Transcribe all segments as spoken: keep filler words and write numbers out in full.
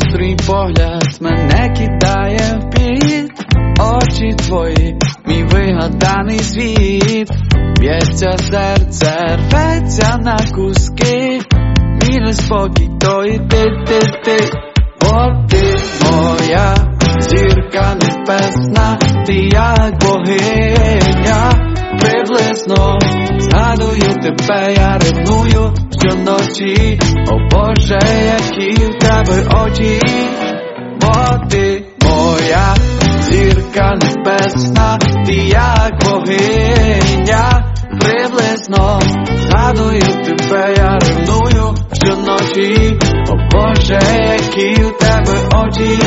гострий погляд мене кидає в піт. Очі твої, мій вигаданий світ. Б'ється серце, рветься на куски. Мій неспокій, то і ти, ти, ти. Бо ти моя зірка небесна, ти як богиня. Приблизно згадую тебе, я ревную щоночі. О Боже, які в тебе очі. Бо ти моя зірка небесна, ти як богиня. Приблизно згадую тебе, я ревную щоночі. О Боже, які в тебе очі.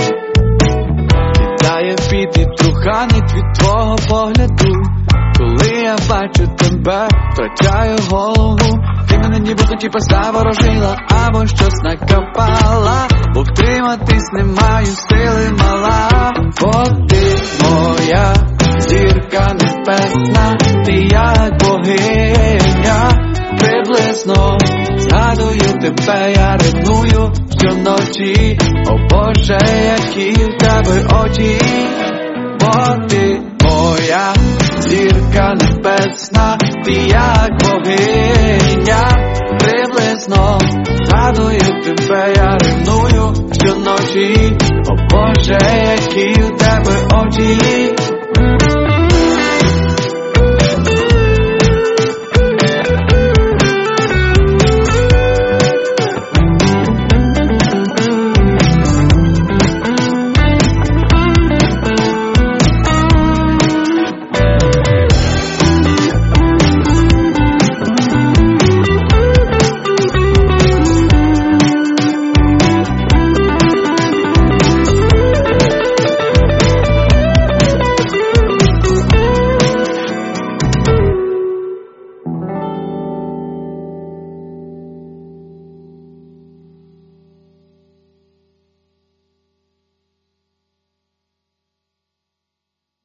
Кидає під і труханить від твого погляду. Коли я бачу тебе, втрачаю голову. Ти мене ніби типа заворожила, або щось накопала. Бо втриматись не маю сили, мала. Бо ти моя зірка небесна, ти як богиня. Приблизно згадую тебе, я ревную щоночі. О Боже, які в тебе очі. Бо ти моя зірка небесна, ти як богиня. Приблизно згадую тебе, я ревную щоночі. О Боже, які в тебе очі.